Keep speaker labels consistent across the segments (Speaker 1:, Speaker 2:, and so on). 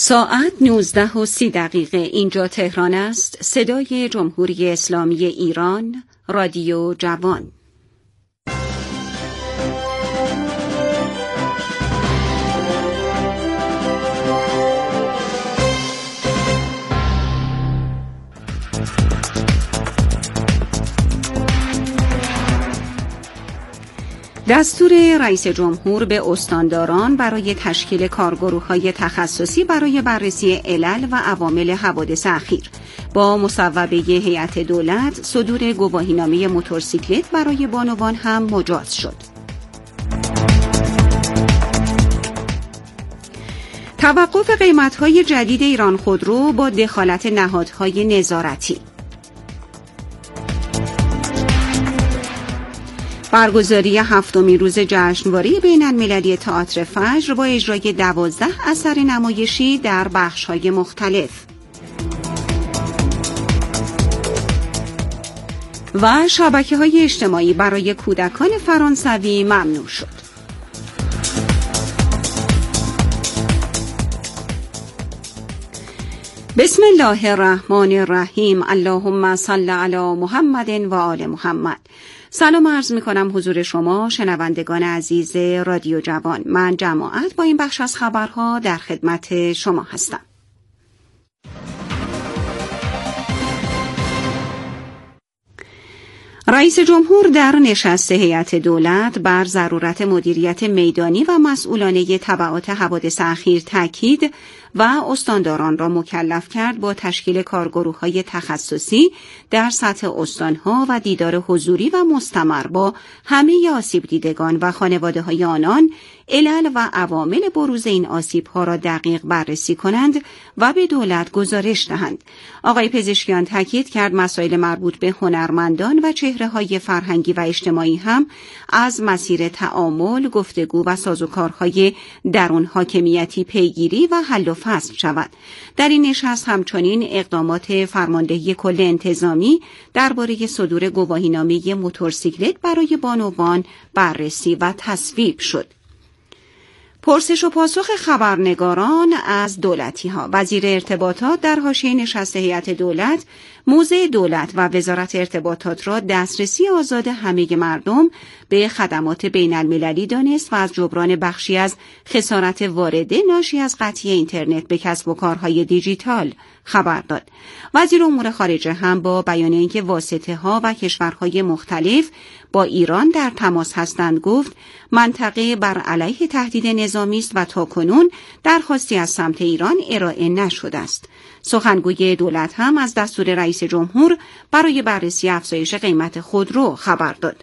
Speaker 1: ساعت 19:30 اینجا تهران است. صدای جمهوری اسلامی ایران، رادیو جوان. دستور رئیس جمهور به استانداران برای تشکیل کارگروه‌های تخصصی برای بررسی علل و عوامل حوادث اخیر با مصوبه هیئت دولت صدور گواهینامه موتورسیکلت برای بانوان هم مجاز شد. توقف قیمت‌های جدید ایران خودرو با دخالت نهادهای نظارتی. برگزاری هفتمین روز جشنواره بین‌المللی تئاتر فجر با اجرای 12 اثر نمایشی در بخش‌های مختلف. و شبکه‌های اجتماعی برای کودکان فرانسوی ممنوع شد. بسم الله الرحمن الرحیم. اللهم صل علی محمد و آل محمد. سلام عرض می کنم حضور شما شنوندگان عزیز رادیو جوان. من جماعت با این بخش از خبرها در خدمت شما هستم. رئیس جمهور در نشست هیئت دولت بر ضرورت مدیریت میدانی و مسئولانه تبعات حوادث اخیر تاکید و استانداران را مکلف کرد با تشکیل کارگروه‌های تخصصی در سطح استان‌ها و دیدار حضوری و مستمر با همه آسیب دیدگان و خانواده‌های آنان، علل و عوامل بروز این آسیب‌ها را دقیق بررسی کنند و به دولت گزارش دهند. آقای پزشکیان تاکید کرد مسائل مربوط به هنرمندان و چهره‌های فرهنگی و اجتماعی هم از مسیر تعامل، گفتگو و سازوکارهای درون حاکمیتی پیگیری و حل و فصل شود. در این نشست همچنین اقدامات فرماندهی کل انتظامی درباره صدور گواهینامه موتورسیکلت برای بانوان بررسی و تصویب شد. پرسش و پاسخ خبرنگاران از دولتی‌ها. وزیر ارتباطات در حاشیه نشست هیئت دولت موضع دولت و وزارت ارتباطات را دسترسی آزاد همه مردم به خدمات بین‌المللی دانست و از جبران بخشی از خسارت وارده ناشی از قطعی اینترنت به کسب و کارهای دیجیتال خبر داد. وزیر امور خارجه هم با بیان اینکه واسطه‌ها و کشورهای مختلف با ایران در تماس هستند گفت منطقه بر علیه تهدید نظامی است و تاکنون درخواستی از سمت ایران ارائه نشده است. سخنگوی دولت هم از دستور رئیس جمهور برای بررسی افزایش قیمت خودرو خبر داد.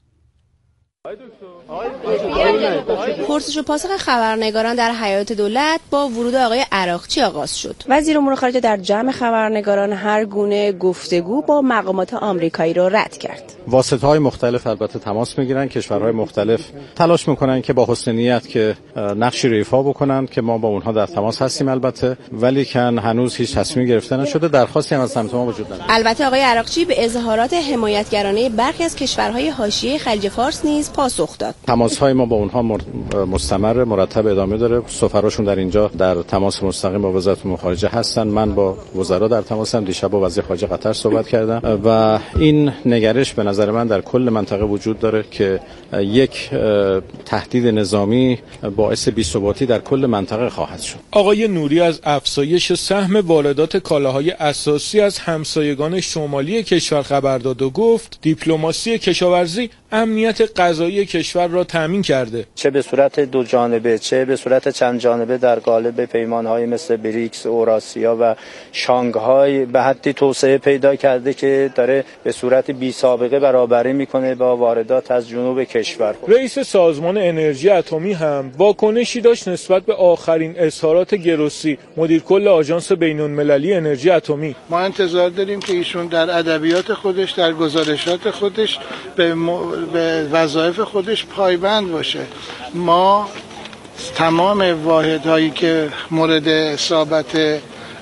Speaker 2: پرسش و پاسخ خبرنگاران در هیئت دولت با ورود آقای عراقچی آغاز شد. وزیر امور خارجه در جمع خبرنگاران هر گونه گفتگو با مقامات آمریکایی را رد کرد.
Speaker 3: واسطه‌های مختلف البته تماس می‌گیرن، کشورهای مختلف تلاش می‌کنن که با حسن نیت که نقشی رو ایفا بکنن که ما با اونها در تماس هستیم البته، ولی کن هنوز هیچ تصمیمی گرفته نشده. درخواستی هم از سمت ما وجود نداره.
Speaker 2: البته آقای عراقچی به اظهارات حمایتگرانه برخی از کشورهای حاشیه خلیج فارس نیز پاسخ داد.
Speaker 3: تماس‌های ما با اونها مستمر مرتب ادامه داره. سفراشون در اینجا در تماس مستقیم با وزارت امور خارجه هستن. من با وزرا در تماسم. دیشب با وزیر خارجه قطر صحبت کردم و این نگرش به نظر من در کل منطقه وجود داره که یک تهدید نظامی باعث بی‌ثباتی در کل منطقه خواهد شد.
Speaker 4: آقای نوری از افزایش سهم واردات کالاهای اساسی از همسایگان شمالی کشور خبر داد و گفت دیپلماسی کشاورزی امنیت غذایی کشور را تامین کرده.
Speaker 5: چه به صورت دو جانبه چه به صورت چند جانبه در قالب پیمان‌های مثل بریکس، اوراسیا و شانگهای به حدی توسعه پیدا کرده که داره به صورت بی سابقه برابری میکنه با واردات از جنوب کشور.
Speaker 4: رئیس سازمان انرژی اتمی هم واکنشی داشت نسبت به آخرین اظهارات گروسی، مدیر کل آژانس بین‌المللی انرژی اتمی.
Speaker 6: ما انتظار داریم که ایشون در ادبیات خودش، در گزارشات خودش به وظایف خودش پایبند باشه. ما تمام واحدهایی که مورد اصابت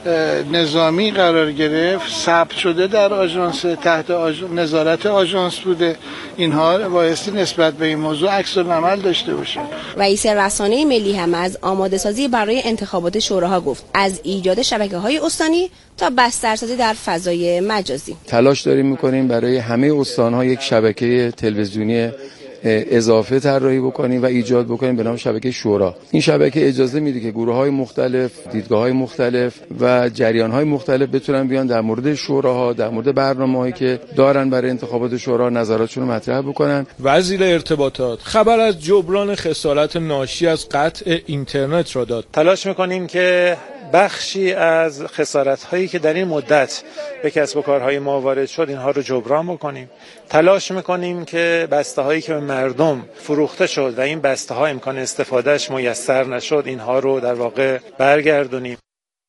Speaker 6: نظامی قرار گرفت، ثبت شده در آژانس، تحت نظارت آژانس بوده. اینها بایستی نسبت به این موضوع عکس‌العمل داشته باشه.
Speaker 2: رئیس رسانه ملی هم از آماده سازی برای انتخابات شوراها گفت، از ایجاد شبکه‌های استانی تا بسترسازی در فضای مجازی.
Speaker 7: تلاش داریم می‌کنیم برای همه استان‌ها یک شبکه تلویزیونی اضافه طراحی بکنیم و ایجاد بکنیم به نام شبکه شورا. این شبکه اجازه میده که گروه‌های مختلف، دیدگاه‌های مختلف و جریان‌های مختلف بتونن بیان در مورد شوراها، در مورد برنامه‌هایی که دارن برای انتخابات شورا نظراتشون رو مطرح بکنن.
Speaker 4: وزیر ارتباطات خبر از جبران خسارت ناشی از قطع اینترنت را داد.
Speaker 8: تلاش می‌کنیم که بخشی از خسارت‌هایی که در این مدت به کسب و کارهای ما وارد شد اینها رو جبران بکنیم. تلاش می‌کنیم که بسته‌هایی که به مردم فروخته شد و این بسته‌ها امکان استفادهش میسر نشد اینها رو در واقع برگردونیم.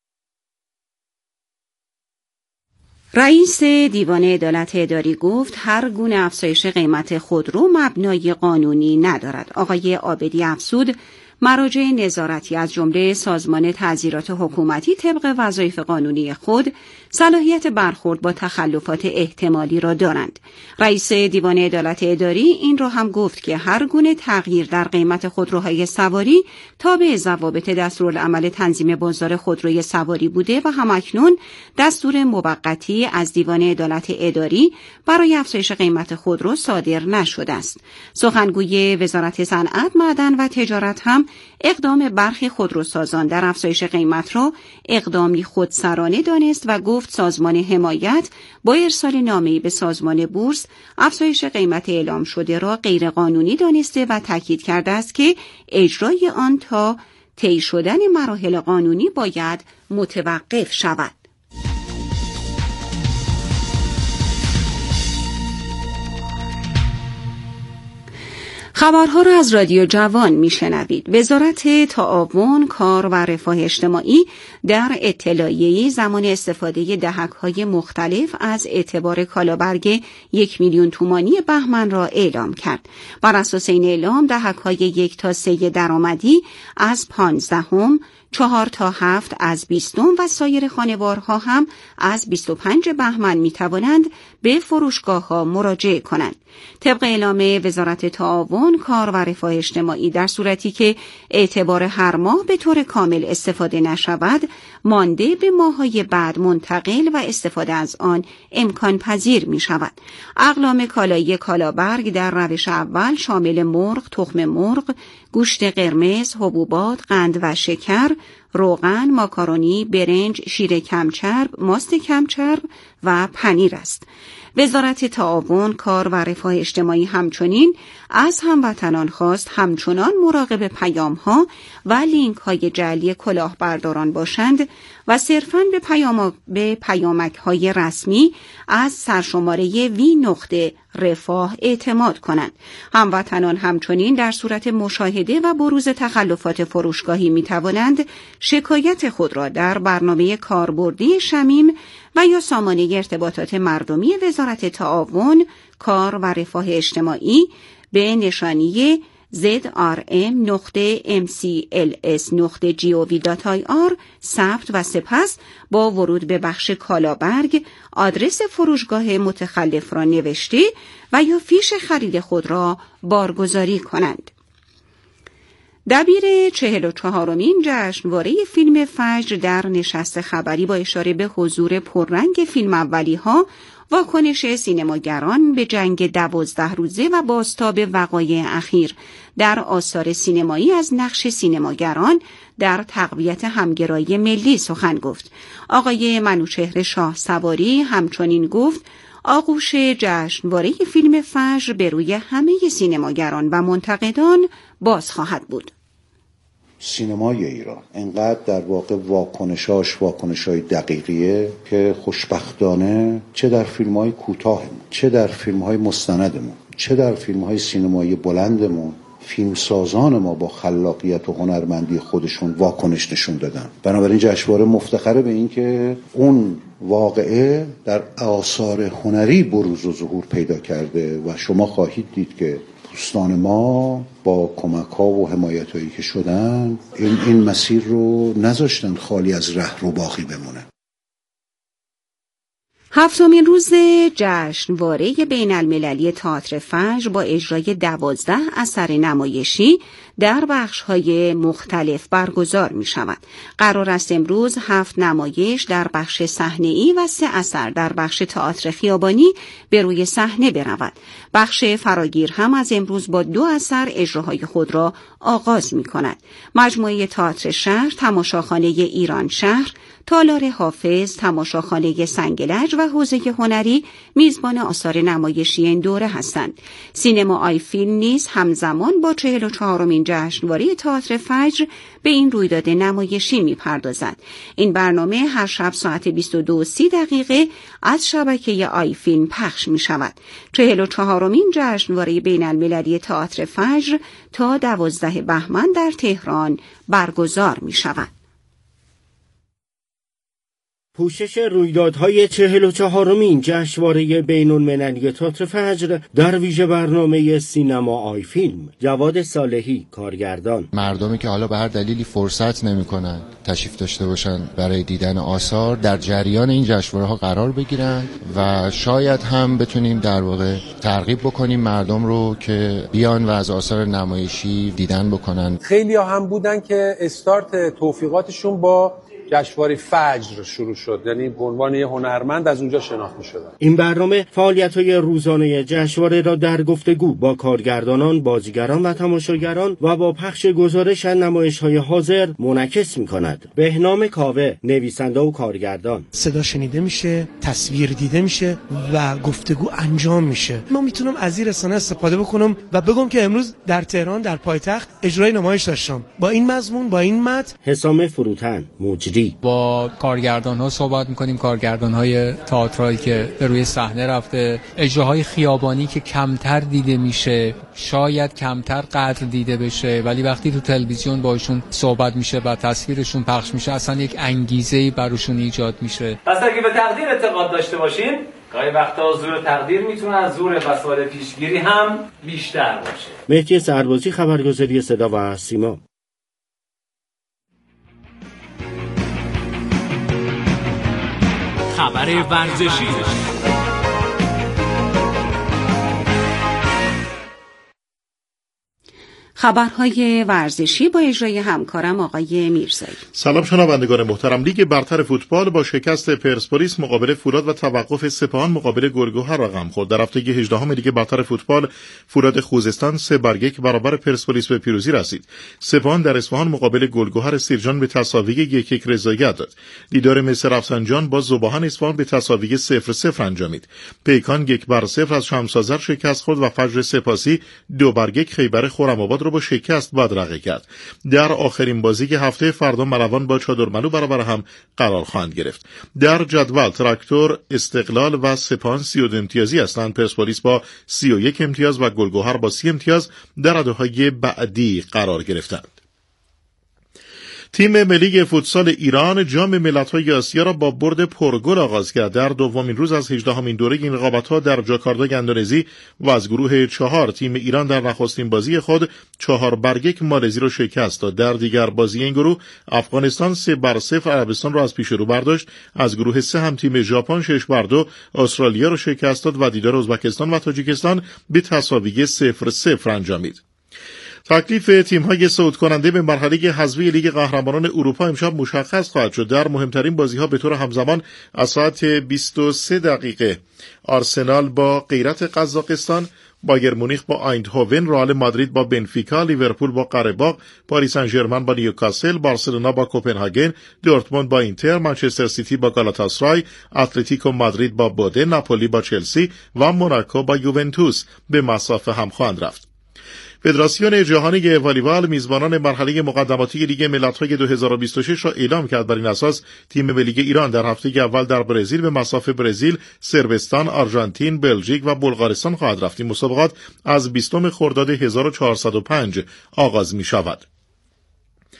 Speaker 1: رئیس دیوان عدالت اداری گفت هر گونه افزایش قیمت خودرو مبنای قانونی ندارد. آقای عابدی افزود مراجع نظارتی از جمله سازمان تعزیرات حکومتی طبق وظایف قانونی خود صلاحیت برخورد با تخلفات احتمالی را دارند. رئیس دیوان عدالت اداری این را هم گفت که هر گونه تغییر در قیمت خودروهای سواری تابع ضوابط دستورالعمل تنظیم بازار خودروی سواری بوده و همکنون دستور موقتی از دیوان عدالت اداری برای افزایش قیمت خودرو صادر نشده است. سخنگوی وزارت صنعت، معدن و تجارت هم اقدام برخی خودروسازان در افزایش قیمت را اقدامی خودسرانه دانست و گفت سازمان حمایت با ارسال نامه‌ای به سازمان بورس افزایش قیمت اعلام شده را غیرقانونی دانسته و تاکید کرده است که اجرای آن تا طی شدن مراحل قانونی باید متوقف شود. خبرها را از رادیو جوان میشنوید. وزارت تعاون، کار و رفاه اجتماعی در اطلاعیه‌ای زمان استفاده دهک‌های مختلف از اعتبار کالابرگ 1 میلیون تومانی بهمن را اعلام کرد. بر اساس این اعلام دهک‌های 1 تا 3 درآمدی از 15ام، 4 تا 7 از 20م و سایر خانوارها هم از 25 بهمن می توانند به فروشگاه‌ها مراجعه کنند. طبق اعلام وزارت تعاون، کار و رفاه اجتماعی در صورتی که اعتبار هر ماه به طور کامل استفاده نشود، مانده به ماه‌های بعد منتقل و استفاده از آن امکان پذیر می شود. اقلام کالایی کالابرگ در روش اول شامل مرغ، تخم مرغ، گوشت قرمز، حبوبات، قند و شکر، روغن، ماکارونی، برنج، شیر کمچرب، ماست کمچرب و پنیر است. وزارت تعاون، کار و رفاه اجتماعی همچنین از هموطنان خواست همچنان مراقب پیام‌ها و لینک‌های جعلی کلاهبرداران باشند و صرفاً به پیامک‌های رسمی از سرشماره وی.رفاه اعتماد کنند. هموطنان همچنین در صورت مشاهده و بروز تخلفات فروشگاهی می‌توانند شکایت خود را در برنامه کاربردی شمیم و یا سامانه ارتباطات مردمی وزارت تعاون، کار و رفاه اجتماعی به نشانی zrm.mcls.gov.ir ثبت و سپس با ورود به بخش کالابرگ آدرس فروشگاه متخلف را نوشته و یا فیش خرید خود را بارگذاری کنند. دبیر 44مین جشنواره فیلم فجر در نشست خبری با اشاره به حضور پررنگ فیلم اولی‌ها، واکنش سینماگران به جنگ 12 روزه و بازتاب وقایع اخیر در آثار سینمایی از نقش سینماگران در تقویت همگرایی ملی سخن گفت. آقای منوچهر شاه سواری همچنین گفت آغوش جشنواره فیلم فجر به روی همه سینماگران و منتقدان باز خواهد بود.
Speaker 9: سینمای ایران انقدر در واقع واکنش‌های دقیقیه که خوشبختانه چه در فیلم‌های کوتاهمون، چه در فیلم‌های مستندمون، چه در فیلم‌های سینمایی بلندمون، فیلمسازان ما با خلاقیت و هنرمندی خودشون واکنش نشون دادن. بنابراین جشنواره مفتخره به این که اون واقعه در آثار هنری بروز و ظهور پیدا کرده و شما خواهید دید که دوستان ما با کمک‌ها و حمایت‌هایی که شدن این مسیر رو نذاشتن خالی از ره رو باقی بمونه.
Speaker 1: هفتمین روز جشنواره بین المللی تئاتر فجر با اجرای 12 اثر نمایشی در بخش‌های مختلف برگزار می‌شود. قرار است امروز 7 نمایش در بخش صحنه‌ای و 3 اثر در بخش تئاتر خیابانی به روی صحنه برود. بخش فراگیر هم از امروز با 2 اثر اجراهای خود را آغاز می‌کند. مجموعه تئاتر شهر، تماشاخانه ایران شهر، تالار حافظ، تماشاخانه سنگلج و حوزه هنری میزبان آثار نمایشی این دوره هستند. سینما آی فیلم نیز همزمان با 44مین جشنواره تئاتر فجر به این رویداد نمایشی میپردازد. این برنامه هر شب ساعت 22:30 از شبکه آی فیلم پخش می شود. 44مین جشنواره بین المللی تئاتر فجر تا 12 بهمن در تهران برگزار می شود.
Speaker 10: پوشش رویدادهای 44مین جشنواره بین‌المللی تئاتر فجر در ویژه برنامه سینما آی فیلم. جواد صالحی، کارگردان.
Speaker 11: مردمی که حالا به هر دلیلی فرصت نمی‌کنن تشریف داشته باشن برای دیدن آثار در جریان این جشنواره‌ها قرار بگیرن و شاید هم بتونیم در واقع ترغیب بکنیم مردم رو که بیان و از آثار نمایشی دیدن بکنن.
Speaker 12: خیلی‌ها هم بودن که استارت توفیقاتشون با جشنواره فجر شروع شد، یعنی به عنوان یه هنرمند از اونجا شناخته شدن.
Speaker 10: این برنامه فعالیت‌های روزانه جشنواره را در گفتگو با کارگردانان، بازیگران و تماشاگران و با پخش گزارش نمایش‌های حاضر منعکس می‌کند. بهنام کاوه، نویسنده و کارگردان.
Speaker 13: صدا شنیده میشه، تصویر دیده میشه و گفتگو انجام میشه. من میتونم از این رسانه استفاده بکنم و بگم که امروز در تهران در پایتخت اجرای نمایش داشتم با این مضمون، با این متن.
Speaker 10: حسام فروتن، مجری.
Speaker 14: با کارگردان‌ها صحبت می‌کنیم، کارگردان‌های تئاترایی که به روی صحنه رفته، اجراهای خیابانی که کمتر دیده میشه، شاید کمتر قدر دیده بشه، ولی وقتی تو تلویزیون باشون صحبت میشه و تصویرشون پخش میشه اصلا یک انگیزه‌ای براشون ایجاد میشه.
Speaker 15: پس اگه به تقدیر اعتقاد داشته باشین، گاهی وقتا زور تقدیر میتونه از زور وسایل پیشگیری هم بیشتر باشه.
Speaker 10: مهدی سربازی، خبرگزاری صدا و سیما.
Speaker 16: خبر ورزشی.
Speaker 1: خبرهای ورزشی با اجرای همکارم آقای میرزایی.
Speaker 17: سلام شنوندگان محترم. لیگ برتر فوتبال با شکست پرسپولیس مقابل فولاد و توقف سپاهان مقابل گلگهر رقم خورد. در هفته 18 لیگ برتر فوتبال فولاد خوزستان 3-1 برابر پرسپولیس به پیروزی رسید. سپاهان در اصفهان مقابل گلگهر سیرجان به تساوی 1-1 رضایت داد. دیدار مصر رفسنجان با ذوباهن اصفهان به تساوی 0-0 انجامید. پیکان 1-0 از شمس‌آذر شکست خورد و فجر سپاسی 2-1 خیبر خرم‌آباد با شکست بدرقه کرد. در آخرین بازی هفته فردا مروان با چادرملو برابر هم قرار خواهند گرفت. در جدول تراکتور، استقلال و سپاهان 32 امتیازی هستند. پرسپولیس با 31 امتیاز و گلگهر با 30 امتیاز در رده‌های بعدی قرار گرفتند. تیم ملی فوتسال ایران جام ملت‌های آسیا را با برد پرگل آغاز کرد. در دومین روز از 18مین دوره این رقابت‌ها در جاکارتا اندونزی و از گروه 4 تیم ایران در نخستین بازی خود 4-1 مالزی را شکست داد. در دیگر بازی این گروه افغانستان 3-0 عربستان را از پیش رو برداشت. از گروه 3 هم تیم ژاپن 6-2 استرالیا را شکست داد و دیدار ازبکستان و تاجیکستان به تساوی 0-0 انجامید. تکلیف تیم‌های صعود کننده به مرحله حذفی لیگ قهرمانان اروپا امشب مشخص خواهد شد. در مهمترین بازی‌ها به طور همزمان از ساعت 23 آرسنال با غیرت قزاقستان، بایر مونیخ با آیندهوون، رئال مادرید با بنفیکا، لیورپول با قره‌باغ، پاریس سن ژرمن با نیوکاسل، بارسلونا با کوپنهاگن، دورتموند با اینتر، منچستر سیتی با گالاتاسرای، اتلتیکو مادرید با بوده، ناپولی با چلسی و موناکو با یوونتوس به مصاف هم خواهند رفت. فدراسیون جهانی والیبال میزبانان مرحله مقدماتی لیگ ملت‌های 2026 را اعلام کرد. بر این اساس تیم ملی ایران در هفته اول در برزیل به مصاف برزیل، صربستان، آرژانتین، بلژیک و بلغارستان خواهد رفت. این مسابقات از 20 خرداد 1405 آغاز می شود.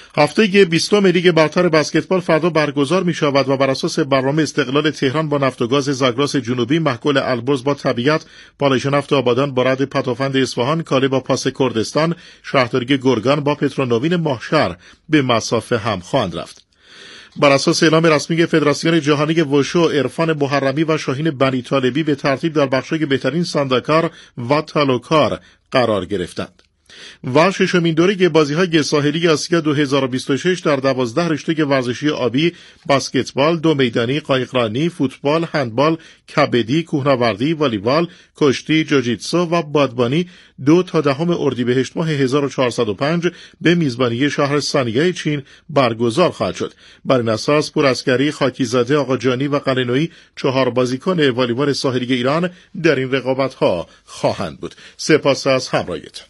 Speaker 17: هفته 20 لیگ برتر بسکتبال فردا برگزار می شود و بر اساس برنامه استقلال تهران با نفت و گاز زاگرس جنوبی، محکل البرز با طبیعت، پالایش نفت آبادان با رد پتافند اصفهان، کاله با پاس کردستان، شهرداری گرگان با پترونوین ماهشهر به مسافه هم خواهند رفت. بر اساس اعلام رسمی فدراسیون جهانی وشو، عرفان محرمی و شاهین بنی طالبی به ترتیب در بخشای بهترین سانداکار و تالوکار قرار گرفتند. و ششمین دوره بازی‌های ساحلی آسیا 2026 در 12 رشته ورزشی آبی، بسکتبال، دو میدانی، قایقرانی، فوتبال، هندبال، کبدی، کوهنوردی، والیبال، کشتی، جوجیتسو و بادبانی 2 تا 10 اردیبهشت ماه 1405 به میزبانی شهر سانیه چین برگزار خواهد شد. بر این اساس پورعسکری، خاکیزاده، آقاجانی و قلنویی 4 بازیکن والیبال ساحلی ایران در این رقابت‌ها خواهند بود. سپاس از همراهیتان.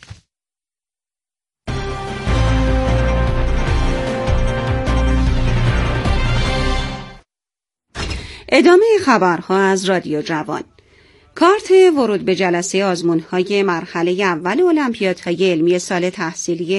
Speaker 1: ادامه خبرها از رادیو جوان. کارت ورود به جلسه آزمون‌های مرحله اول المپیادهای علمی سال تحصیلی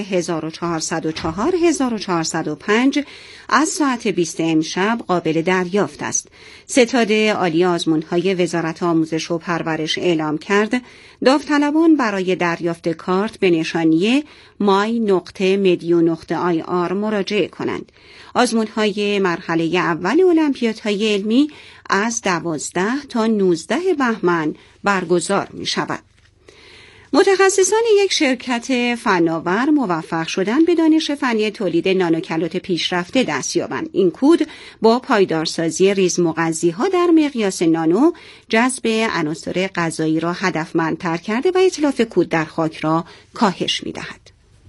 Speaker 1: 1404-1405 از ساعت 20 امشب قابل دریافت است. ستاد عالی آزمون‌های وزارت آموزش و پرورش اعلام کرد داوطلبان برای دریافت کارت به نشانی my.medu.ir مراجعه کنند. آزمون‌های مرحله اول المپیادهای علمی از 12 تا 19 بهمن برگزار می شود. متخصصان یک شرکت فناور موفق شدند به دانش فنی تولید نانوکلات پیشرفته دست یابند. این کود با پایدارسازی ریزمغذی‌ها در مقیاس نانو جذب عناصر غذایی را هدفمندتر کرده و اتلاف کود در خاک را کاهش می‌دهد.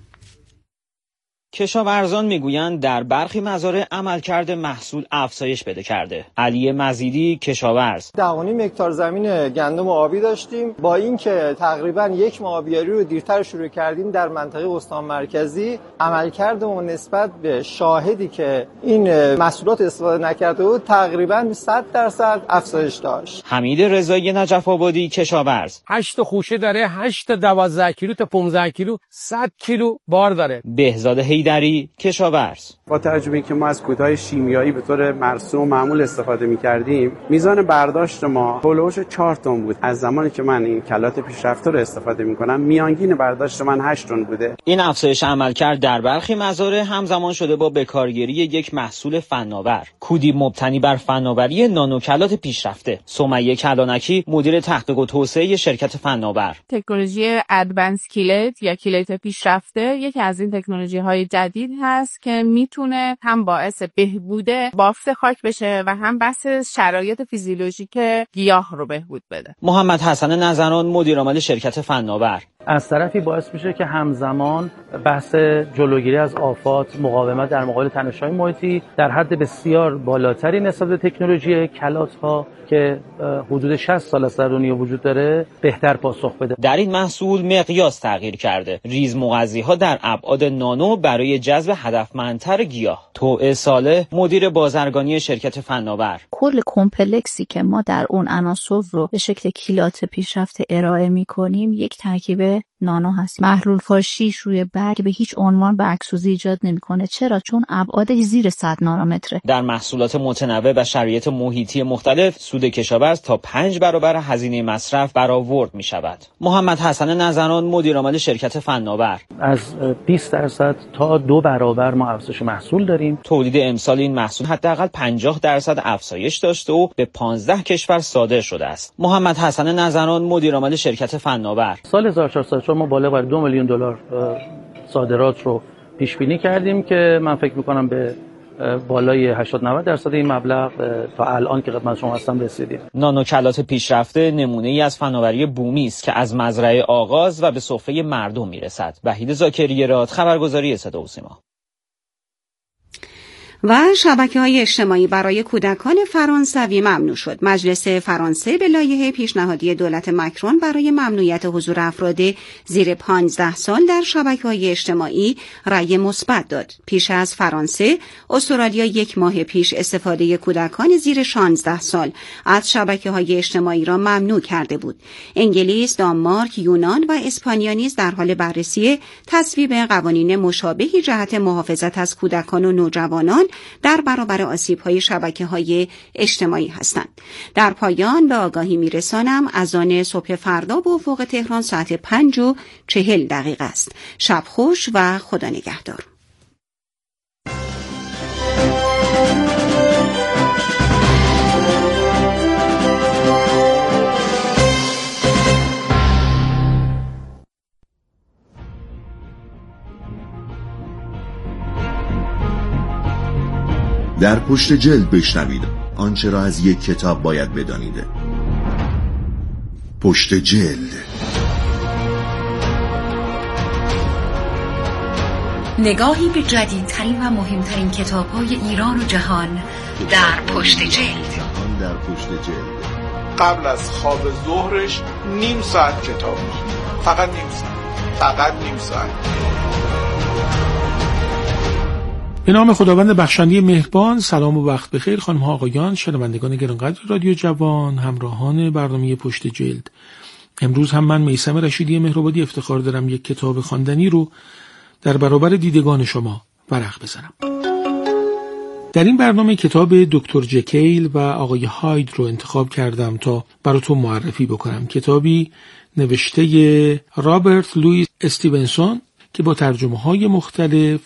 Speaker 16: کشاورزان میگویند در برخی مزارع عملکرد محصول افزایش پیدا کرده. علی مزیدی کشاورز:
Speaker 18: 10.5 هکتار زمین گندم آبی داشتیم. با اینکه تقریبا 1 ماه آبیاری رو دیرتر شروع کردیم در منطقه استان مرکزی، عملکردمون نسبت به شاهدی که این محصولات استفاده نکرده بود تقریبا 100% افزایش داشت.
Speaker 16: حمید رضایی نجف آبادی کشاورز:
Speaker 19: 8 خوشه داره، 8 تا 12 کیلو تا 15 کیلو 100 کیلو بار داره.
Speaker 16: بهزاد هیدری کشاورز:
Speaker 20: با توجه به اینکه ما از کودهای شیمیایی به طور مرسوم و معمول استفاده می‌کردیم، میزان برداشت ما هولوش 4 تن بود. از زمانی که من این کلات پیشرفته رو استفاده می‌کنم، میانگین برداشت من 8 تن بوده.
Speaker 16: این افزایش عملکرد در برخی مزارع همزمان شده با بکارگیری یک محصول فناور، کودی مبتنی بر فناوری نانوکلات پیشرفته. سمیه کلانکی مدیر تحقیق و توسعه شرکت فناور:
Speaker 21: تکنولوژی ادوانس کیلت یا کیلت پیشرفته یکی از این تکنولوژی‌های جدید هست که میتونه هم باعث بهبود بافت خاک بشه و هم بحث شرایط فیزیولوژیک گیاه رو بهبود بده.
Speaker 16: محمد حسن نظران مدیر عامل شرکت فناور:
Speaker 22: از طرفی باعث میشه که همزمان بحث جلوگیری از آفات، مقاومت در مقابل تنش‌های محیطی در حد بسیار بالاتری نسبت به تکنولوژی کلات‌ها که حدود 60 سال است در دنیا وجود داره بهتر پاسخ بده.
Speaker 16: در این محصول مقیاس تغییر کرده. ریزمغذی‌ها در ابعاد نانو برای جذب هدفمندتر گیاه. توعه صالح مدیر بازرگانی شرکت فناور:
Speaker 23: کل کمپلکسی که ما در اون عناصر رو به شکل کیلات پیشرفته ارائه می‌کنیم یک ترکیب نانو هست. محلول فاشیش روی برگ به هیچ عنوان برگسوزی ایجاد نمی‌کنه. چرا؟ چون ابعادش زیر 100 نانومتره.
Speaker 16: در محصولات متنوع و شرایط محیطی مختلف سود کشاورز تا 5 برابر هزینه مصرف برآورد می‌شود. محمد حسن نظران مدیر عامل شرکت فناور:
Speaker 22: از 20% تا 2 برابر ما افزایش محصول داریم.
Speaker 16: تولید امسال این محصول حداقل 50% افزایش داشته و به 15 کشور صادر شده است. محمد حسن نظران مدیر عامل شرکت فناور:
Speaker 22: سال 1404 ما بالغ بر $2 میلیون صادرات رو پیش بینی کردیم که من فکر می‌کنم به بالای 80-90% این مبلغ تا الان که خدمت شما هستم رسیدیم.
Speaker 16: نانوکلات پیشرفته نمونه‌ای از فناوری بومی است که از مزرعه آغاز و به سفره مردم میرسد. وحید زاکری راد، خبرگزاری صدا و سیما.
Speaker 1: و شبکه‌های اجتماعی برای کودکان فرانسوی ممنوع شد. مجلس فرانسه به لایحه پیشنهادی دولت مکرون برای ممنوعیت حضور افراد زیر 15 سال در شبکه‌های اجتماعی رأی مثبت داد. پیش از فرانسه، استرالیا 1 ماه پیش استفاده کودکان زیر 16 سال از شبکه‌های اجتماعی را ممنوع کرده بود. انگلیس، دانمارک، یونان و اسپانیا نیز در حال بررسی تصویب قوانین مشابهی جهت محافظت از کودکان و نوجوانان در برابر آسیب‌های شبکه‌های اجتماعی هستند. در پایان به آگاهی می‌رسانم اذان صبح فردا به افق تهران ساعت 5:40 است. شب خوش و خدا نگهدار.
Speaker 3: در پشت جلد بشنوید آنچه را از یک کتاب باید بدانید. پشت جلد.
Speaker 5: نگاهی به جدیدترین و مهمترین کتاب‌های ایران و جهان در پشت جلد.
Speaker 6: قبل از خواب ظهرش نیم ساعت کتاب می‌خونه. فقط نیم ساعت.
Speaker 4: به نام خداوند بخشنده مهربان. سلام و وقت بخیر خانم‌ها آقایان، شنوندگان گرامی‌قدر رادیو جوان، همراهان برنامه پشت جلد. امروز هم من میثم رشیدی مهرآبادی افتخار دارم یک کتاب خواندنی رو در برابر دیدگان شما ورق بزنم. در این برنامه کتاب دکتر جکیل و آقای هاید رو انتخاب کردم تا براتون معرفی بکنم. کتابی نوشته رابرت لوئیس استیونسون که با ترجمه‌های مختلف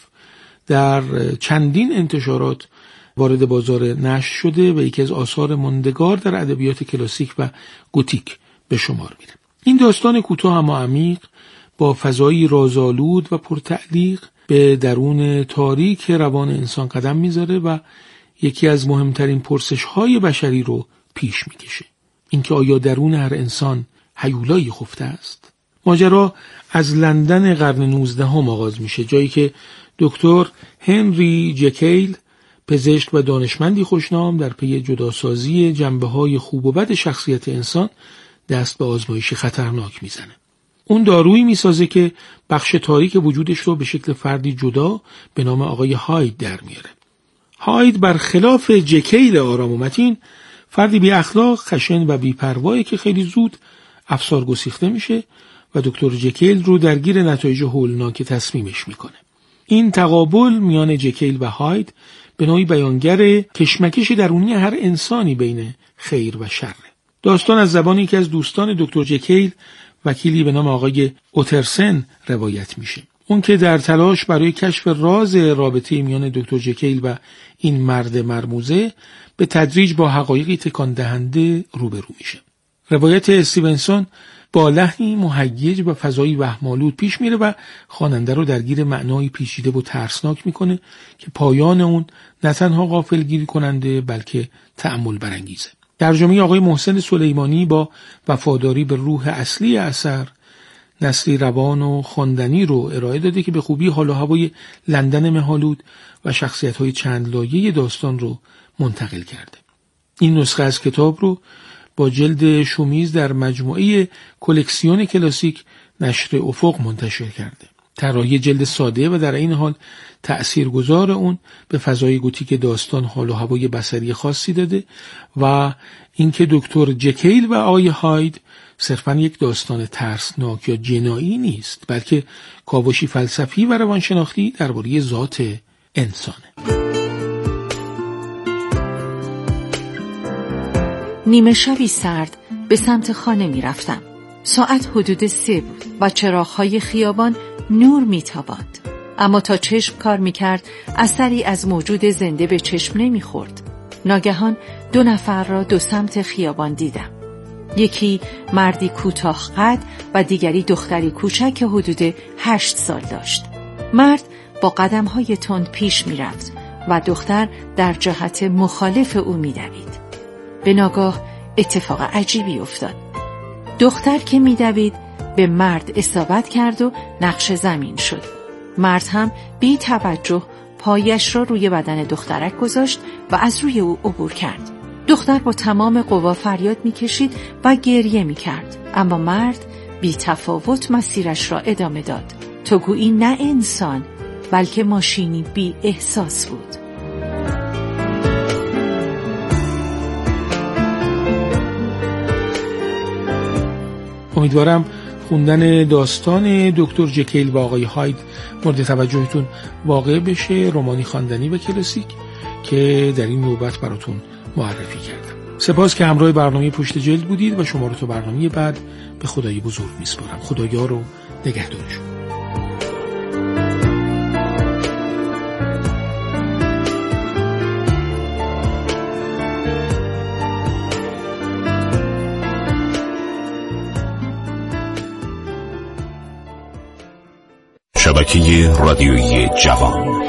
Speaker 4: در چندین انتشارات وارد بازار نشر شده و یکی از آثار ماندگار در ادبیات کلاسیک و گوتیک به شمار میره. این داستان کوتاه اما عمیق با فضایی رازآلود و پرتعلیق به درون تاریک روان انسان قدم میذاره و یکی از مهمترین پرسش‌های بشری رو پیش میکشه. اینکه آیا درون هر انسان هیولایی خفته است؟ ماجرا از لندن قرن 19 آغاز میشه، جایی که دکتر هنری جکیل، پزشک و دانشمندی خوشنام، در پی جداسازی جنبه‌های خوب و بد شخصیت انسان دست به آزمایش خطرناک میزنه. اون دارویی میسازه که بخش تاریک وجودش رو به شکل فردی جدا به نام آقای هاید در میاره. هاید برخلاف جکیل آرام و متین، فردی بی اخلاق، خشن و بی پروایی که خیلی زود افسار گسیخته میشه و دکتر جکیل رو درگیر نتایج هولناک تصمیمش میکنه. این تقابل میان جکیل و هاید به نوعی بیانگر کشمکش درونی هر انسانی بین خیر و شر. داستان از زبان یکی از دوستان دکتر جکیل، وکیلی به نام آقای اوترسن، روایت میشه. اون که در تلاش برای کشف راز رابطه میان دکتر جکیل و این مرد مرموزه به تدریج با حقایقی تکان دهنده روبرو میشه. روایت استیونسون با لحنی مهیج و فضایی وهم‌آلود پیش میره و خواننده رو درگیر معنایی پیچیده و ترسناک میکنه که پایان اون نه تنها غافلگیری کننده بلکه تأمل برانگیزه. ترجمه آقای محسن سلیمانی با وفاداری به روح اصلی اثر، نثری روان و خواندنی رو ارائه داده که به خوبی حال و هوای لندن مه‌آلود و شخصیت‌های چند لایه داستان رو منتقل کرده. این نسخه از کتاب رو با جلد شومیز در مجموعه کلکسیون کلاسیک نشر افق منتشر کرده. طراحی جلد ساده و در این حال تأثیرگذار اون به فضای گوتیک داستان حال و هوای بصری خاصی داده و اینکه دکتر جکیل و آقای هاید صرفاً یک داستان ترسناک یا جنایی نیست، بلکه کاوشی فلسفی و روانشناختی درباره ذات انسانه.
Speaker 5: نیمه شبی سرد به سمت خانه می رفتم. ساعت حدود 3 بود و چراغ‌های خیابان نور می تاباند. اما تا چشم کار می کرد اثری از موجود زنده به چشم نمی خورد. ناگهان 2 نفر را 2 سمت خیابان دیدم. یکی مردی کوتاه قد و دیگری دختری کوچک که حدود 8 سال داشت. مرد با قدم‌های تند پیش می رفت و دختر در جهت مخالف او می دوید. به ناگاه اتفاق عجیبی افتاد. دختر که می‌دوید به مرد اصابت کرد و نقش زمین شد. مرد هم بی توجه پایش را روی بدن دخترک گذاشت و از روی او عبور کرد. دختر با تمام قوا فریاد می‌کشید و گریه می‌کرد، اما مرد بی تفاوت مسیرش را ادامه داد. تو گویی نه انسان بلکه ماشینی بی احساس بود.
Speaker 4: امیدوارم خوندن داستان دکتر جکیل و آقای هاید مورد توجهتون واقع بشه. رمانی خواندنی و کلاسیک که در این نوبت براتون معرفی کردم. سپاس که همراه برنامه پشت جلد بودید و شما رو تا برنامه بعد به خدای بزرگ میسپارم. خدایا رو نگهدارشون.
Speaker 2: شبکه رادیویی جوان.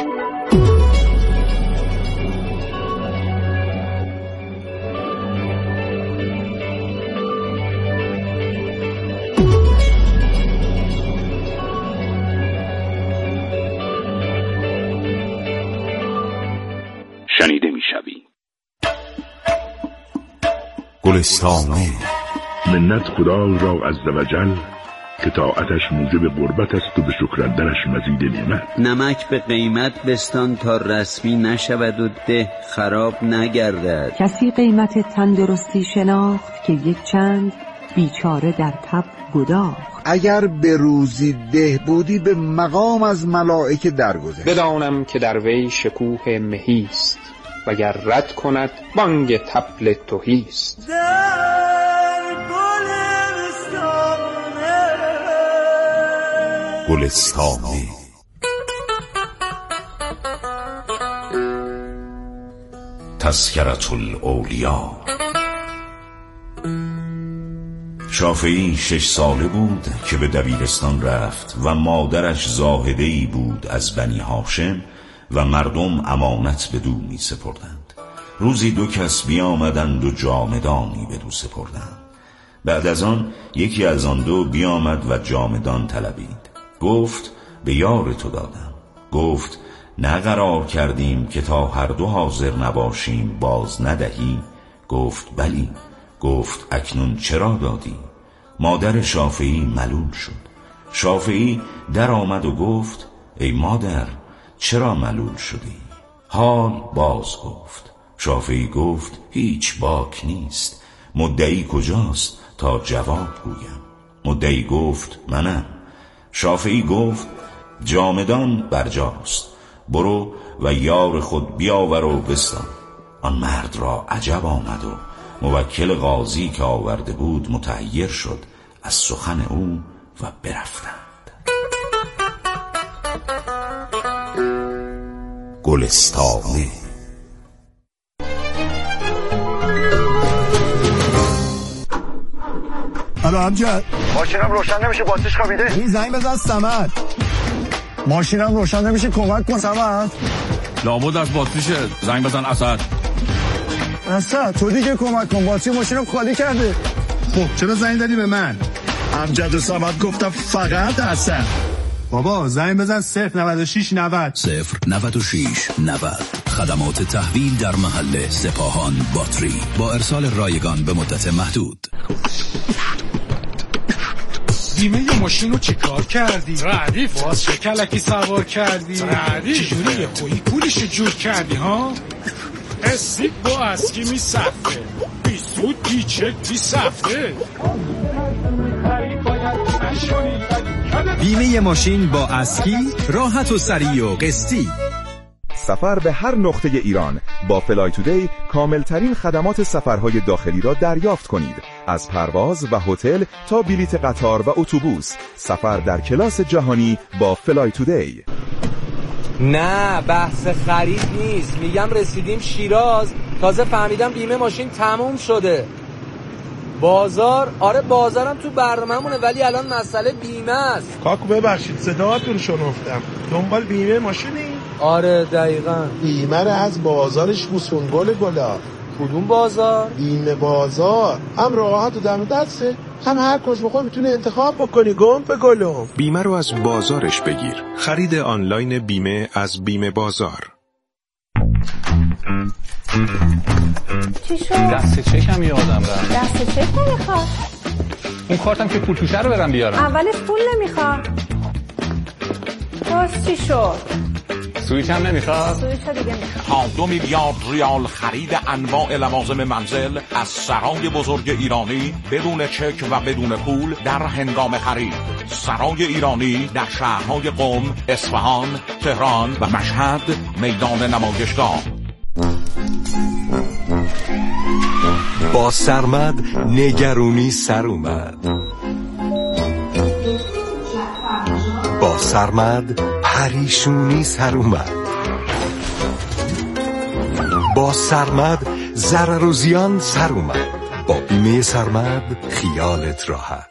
Speaker 2: شنیده می‌شوی. گلستانه.
Speaker 7: منت خدا را عزوجل که طاعتش موجب قربت است و به شکر اندرش مزید نعمت.
Speaker 8: نمک به قیمت بستان تا رسمی نشود و ده خراب نگردد.
Speaker 24: کسی قیمت تندرستی شناخت که یک چند بیچاره در تب گداخت.
Speaker 25: اگر به روزی ده بودی به مقام از ملائکه درگذشت.
Speaker 26: بدانم که در وی شکوه مهیست وگر رد کند بانگ طبل تهیست.
Speaker 2: گلستانه. تذکرة الاولیا. شافعی 6 ساله بود که به دبیرستان رفت و مادرش زاهده‌ای بود از بنی هاشم و مردم امانت به دو می سپردند. روزی 2 کس بیامدند و جامدانی به دو سپردند. بعد از آن یکی از آن 2 بیامد و جامدان طلبید. گفت به یار تو دادم. گفت نه قرار کردیم که تا هر 2 حاضر نباشیم باز ندهی؟ گفت بلی. گفت اکنون چرا دادی؟ مادر شافعی ملول شد. شافعی در آمد و گفت ای مادر چرا ملول شدی؟ حال باز گفت. شافعی گفت هیچ باک نیست. مدعی کجاست تا جواب گویم؟ مدعی گفت منم. شافعی گفت جامدان برجاست، برو و یار خود بیاور و بستان. آن مرد را عجب آمد و موکل قاضی که آورده بود متحیر شد از سخن او و برفتند. گلستانه.
Speaker 27: الو امجد،
Speaker 28: ماشینم روشن نمیشه، باتریش خوابیده.
Speaker 27: این زنگ بزن صمد.
Speaker 28: ماشینم روشن نمیشه، کمک کن صمد.
Speaker 29: لابد از باتریشه، زنگ بزن اسد.
Speaker 28: اسد تو دیگه کمک کن، باتری ماشینم خالی کرده.
Speaker 27: خب چرا زنگ دادی به من؟ امجد و صمد گفتم فقط اسد. بابا زنگ بزن 096 90
Speaker 2: 096 90. خدمات تحویل در محل سپاهان باتری با ارسال رایگان به مدت محدود.
Speaker 30: بیمه ماشین رو چی کار کردی؟ ردیف باز چه کلکی سوار کردی؟ ردیف چجوری خویی پولش جور کردی ها؟ استیک با اسکی می سفته بی سود بی چک بی سفته.
Speaker 31: بیمه ماشین با اسکی راحت و سریع و قسطی.
Speaker 32: سفر به هر نقطه ایران با فلای تودی کاملترین خدمات سفرهای داخلی را دریافت کنید. از پرواز و هتل تا بلیت قطار و اتوبوس، سفر در کلاس جهانی با فلای تودی.
Speaker 33: نه بحث خرید نیست، میگم رسیدیم شیراز، تازه فهمیدم بیمه ماشین تموم شده. بازار، آره بازارم تو برنامه‌مونه ولی الان مسئله بیمه است.
Speaker 27: کاکو ببخشید صداتون شنفتم، دنبال بیمه ماشینی؟
Speaker 33: آره دقیقاً.
Speaker 27: بیمه رو از بازارش بوسون گلا.
Speaker 33: کدوم بازار؟
Speaker 27: بیمه بازار، هم راحت و دم دسته،
Speaker 9: هم هر کس بخور میتونه انتخاب بکنی. گم به گلم.
Speaker 10: بیمه رو از بازارش بگیر. خرید آنلاین بیمه از بیمه بازار.
Speaker 11: چی شد؟
Speaker 29: دست چکم یادم رفت.
Speaker 11: دست چک نمیخواد.
Speaker 29: اون کارتم که پول توشه رو برم بیارم.
Speaker 11: اولش پول نمیخواد. باز چی شد؟
Speaker 29: سویچ هم نمیخواد.
Speaker 11: سویچ ها دیگه میخواد.
Speaker 12: تا 2 میلیارد ریال خرید انواع لوازم منزل از سرای بزرگ ایرانی بدون چک و بدون پول در هنگام خرید. سرای ایرانی در شهرهای قم، اصفهان، تهران و مشهد میدان نمایشگاه.
Speaker 13: با سرمد نگرونی سر اومد. با سرمد پریشونی سر اومد. با سرمد ضرر و زیان سر اومد. با بیمه سرمد خیالت راحت.